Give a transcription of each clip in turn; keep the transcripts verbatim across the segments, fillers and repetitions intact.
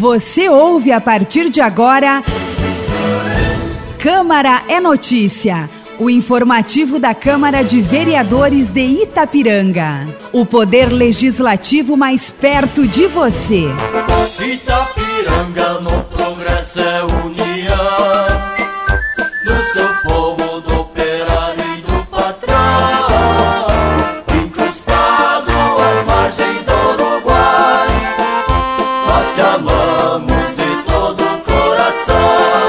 Você ouve a partir de agora Câmara é Notícia, o informativo da Câmara de Vereadores de Itapiranga. O poder legislativo mais perto de você. Itapiranga no progresso é união, do seu povo, do operário e do patrão, encrustado às margens do Uruguai, nós te amamos de todo o coração.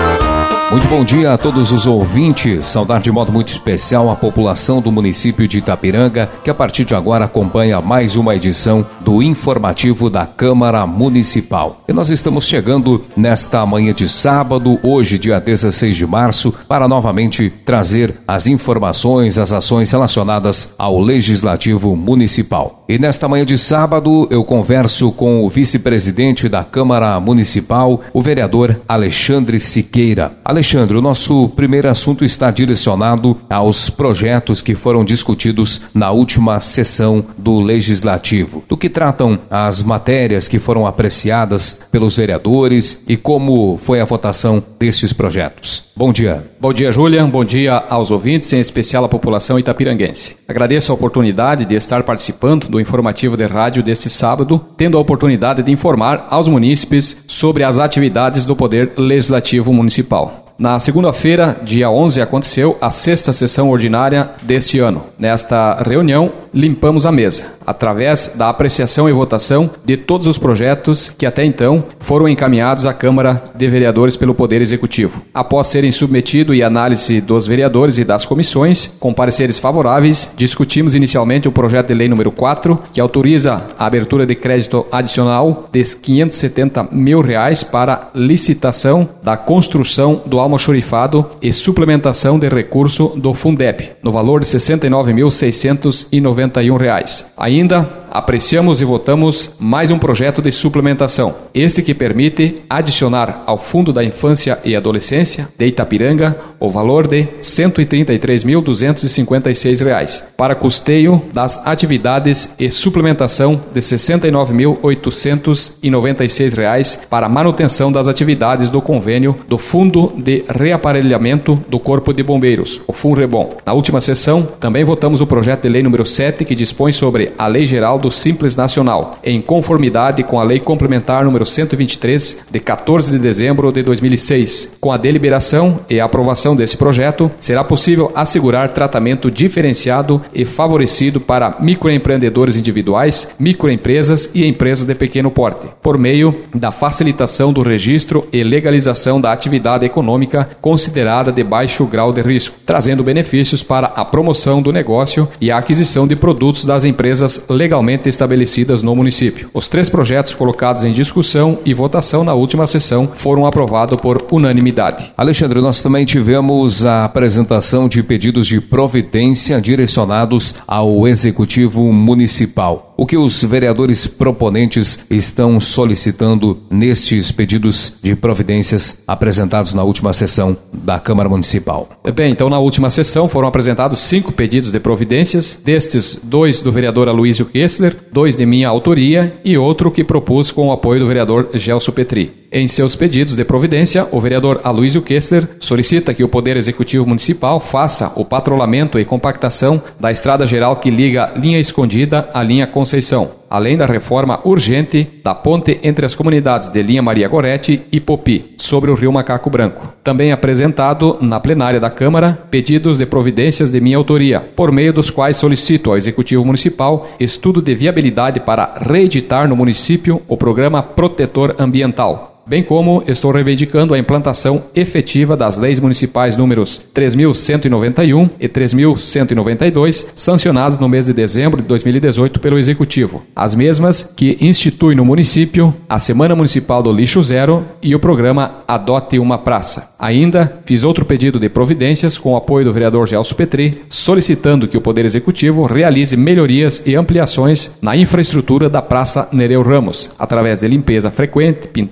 Muito bom dia a todos os ouvintes, saudar de modo muito especial a população do município de Itapiranga, que a partir de agora acompanha mais uma edição do informativo da Câmara Municipal. E nós estamos chegando nesta manhã de sábado, hoje dia dezesseis de março, para novamente trazer as informações, as ações relacionadas ao Legislativo Municipal. E nesta manhã de sábado eu converso com o vice-presidente da Câmara Municipal, o vereador Alexandre Siqueira. Alexandre, o nosso primeiro assunto está direcionado aos projetos que foram discutidos na última sessão do Legislativo. Do que tratam as matérias que foram apreciadas pelos vereadores e como foi a votação destes projetos. Bom dia. Bom dia, Julian. Bom dia aos ouvintes, em especial à população itapiranguense. Agradeço a oportunidade de estar participando do informativo de rádio deste sábado, tendo a oportunidade de informar aos munícipes sobre as atividades do Poder Legislativo Municipal. Na segunda-feira, dia onze, aconteceu a sexta sessão ordinária deste ano. Nesta reunião, limpamos a mesa, através da apreciação e votação de todos os projetos que até então foram encaminhados à Câmara de Vereadores pelo Poder Executivo. Após serem submetidos e análise dos vereadores e das comissões, com pareceres favoráveis, discutimos inicialmente o projeto de lei número quatro, que autoriza a abertura de crédito adicional de quinhentos e setenta mil reais para licitação da construção do almoxarifado e suplementação de recurso do Fundeb, no valor de sessenta e nove mil seiscentos e noventa e um reais. Ainda apreciamos e votamos mais um projeto de suplementação, este que permite adicionar ao Fundo da Infância e Adolescência de Itapiranga o valor de cento e trinta e três mil duzentos e cinquenta e seis reais, para custeio das atividades e suplementação de sessenta e nove mil oitocentos e noventa e seis reais para manutenção das atividades do convênio do Fundo de Reaparelhamento do Corpo de Bombeiros, o FUNREBOM. Na última sessão, também votamos o projeto de lei número sete, que dispõe sobre a Lei Geral do Simples Nacional, em conformidade com a Lei Complementar número cento e vinte e três, de quatorze de dezembro de dois mil e seis. Com a deliberação e a aprovação desse projeto, será possível assegurar tratamento diferenciado e favorecido para microempreendedores individuais, microempresas e empresas de pequeno porte, por meio da facilitação do registro e legalização da atividade econômica considerada de baixo grau de risco, trazendo benefícios para a promoção do negócio e a aquisição de produtos das empresas legalmente estabelecidas no município. Os três projetos colocados em discussão e votação na última sessão foram aprovados por unanimidade. Alexandre, nós também tivemos a apresentação de pedidos de providência direcionados ao Executivo Municipal. O que os vereadores proponentes estão solicitando nestes pedidos de providências apresentados na última sessão da Câmara Municipal? Bem, então na última sessão foram apresentados cinco pedidos de providências, destes dois do vereador Aloysio Kessler, dois de minha autoria e outro que propus com o apoio do vereador Gelson Petri. Em seus pedidos de providência, o vereador Aloysio Kessler solicita que o Poder Executivo Municipal faça o patrulhamento e compactação da estrada geral que liga Linha Escondida à Linha Conceição, além da reforma urgente da ponte entre as comunidades de Linha Maria Goretti e Popi, sobre o rio Macaco Branco. Também apresentado na plenária da Câmara pedidos de providências de minha autoria, por meio dos quais solicito ao Executivo Municipal estudo de viabilidade para reeditar no município o Programa Protetor Ambiental, bem como estou reivindicando a implantação efetiva das leis municipais números três mil cento e noventa e um e três mil cento e noventa e dois, sancionadas no mês de dezembro de dois mil e dezoito pelo Executivo. As mesmas que instituem no município a Semana Municipal do Lixo Zero e o programa Adote uma Praça. Ainda fiz outro pedido de providências com o apoio do vereador Gelson Petri, solicitando que o Poder Executivo realize melhorias e ampliações na infraestrutura da Praça Nereu Ramos, através de limpeza frequente, pintura,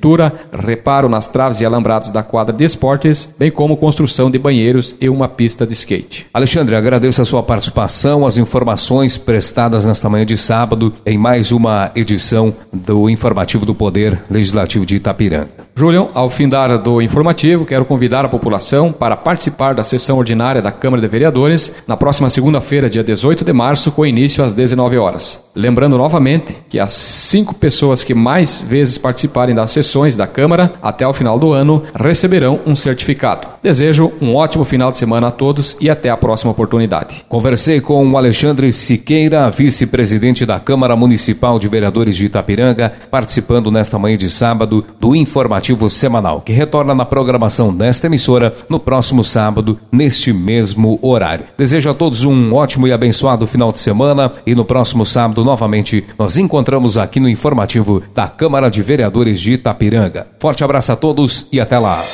reparo nas traves e alambrados da quadra de esportes, bem como construção de banheiros e uma pista de skate. Alexandre, agradeço a sua participação, as informações prestadas nesta manhã de sábado em mais uma edição do Informativo do Poder Legislativo de Itapiranga. Julião, ao findar do informativo, quero convidar a população para participar da sessão ordinária da Câmara de Vereadores na próxima segunda-feira, dia dezoito de março, com início às dezenove horas. Lembrando novamente que as cinco pessoas que mais vezes participarem das sessões da Câmara até o final do ano receberão um certificado. Desejo um ótimo final de semana a todos e até a próxima oportunidade. Conversei com o Alexandre Siqueira, vice-presidente da Câmara Municipal de Vereadores de Itapiranga, participando nesta manhã de sábado do informativo semanal, que retorna na programação desta emissora no próximo sábado, neste mesmo horário. Desejo a todos um ótimo e abençoado final de semana e no próximo sábado, novamente, nós encontramos aqui no informativo da Câmara de Vereadores de Itapiranga. Forte abraço a todos e até lá.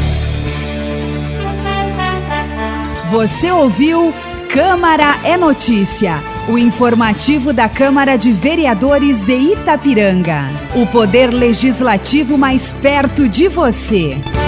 Você ouviu Câmara é Notícia, o informativo da Câmara de Vereadores de Itapiranga. O poder legislativo mais perto de você.